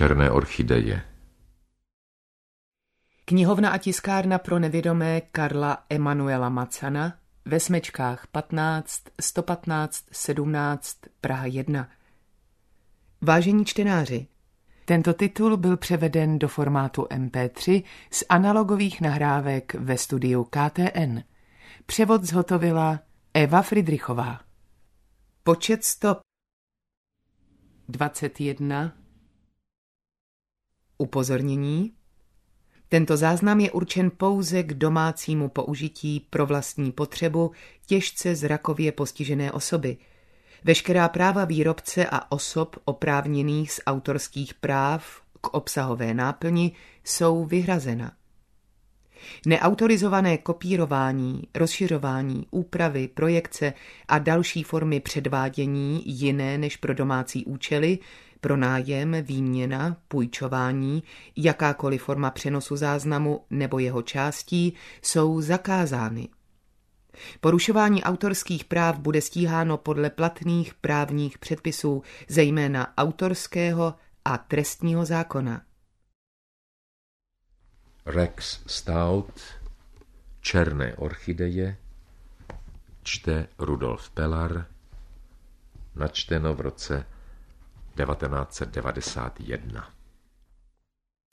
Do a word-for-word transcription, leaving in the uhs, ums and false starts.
Černé orchideje. Knihovna a tiskárna pro nevědomé Karla Emanuela Macana ve Smečkách patnáct, sto patnáct, sedmnáct, Praha jedna. Vážení čtenáři, tento titul byl převeden do formátu em pé tři z analogových nahrávek ve studiu K T N. Převod zhotovila Eva Fridrichová. Počet stop dvacet jedna. Upozornění. Tento záznam je určen pouze k domácímu použití pro vlastní potřebu těžce zrakově postižené osoby. Veškerá práva výrobce a osob oprávněných z autorských práv k obsahové náplni jsou vyhrazena. Neautorizované kopírování, rozšiřování, úpravy, projekce a další formy předvádění jiné než pro domácí účely, pronájem, výměna, půjčování, jakákoliv forma přenosu záznamu nebo jeho částí jsou zakázány. Porušování autorských práv bude stíháno podle platných právních předpisů, zejména autorského a trestního zákona. Rex Stout, Černé orchideje, čte Rudolf Pelar, načteno v roce devatenáct set devadesát jedna.